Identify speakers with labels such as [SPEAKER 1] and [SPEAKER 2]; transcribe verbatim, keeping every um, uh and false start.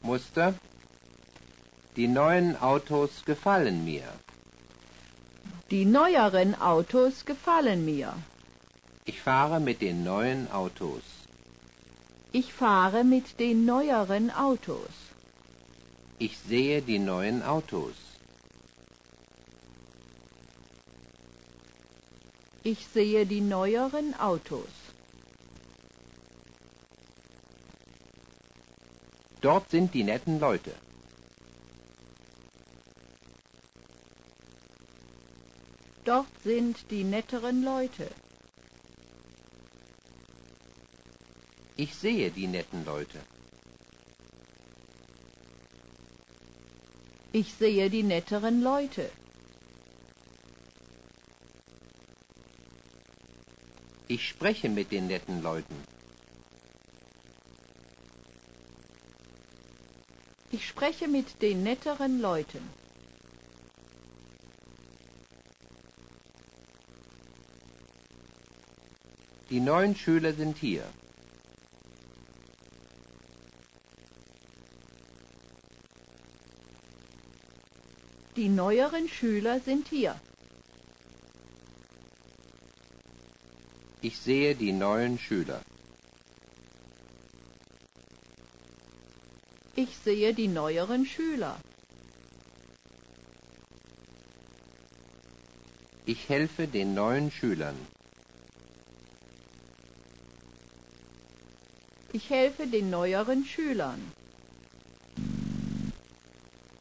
[SPEAKER 1] Muster. Die neuen Autos gefallen mir.
[SPEAKER 2] Die neueren Autos gefallen mir.
[SPEAKER 1] Ich fahre mit den neuen Autos.
[SPEAKER 2] Ich fahre mit den neueren Autos.
[SPEAKER 1] Ich sehe die neuen Autos.
[SPEAKER 2] Ich sehe die neueren Autos.
[SPEAKER 1] Dort sind die netten Leute.
[SPEAKER 2] Dort sind die netteren Leute.
[SPEAKER 1] Ich sehe die netten Leute.
[SPEAKER 2] Ich sehe die netteren Leute.
[SPEAKER 1] Ich spreche mit den netten Leuten.
[SPEAKER 2] Ich spreche mit den netteren Leuten.
[SPEAKER 1] Die neuen Schüler sind hier.
[SPEAKER 2] Die neueren Schüler sind hier.
[SPEAKER 1] Ich sehe die neuen Schüler.
[SPEAKER 2] Ich sehe die neueren Schüler.
[SPEAKER 1] Ich helfe den neuen Schülern.
[SPEAKER 2] Ich helfe den neueren Schülern.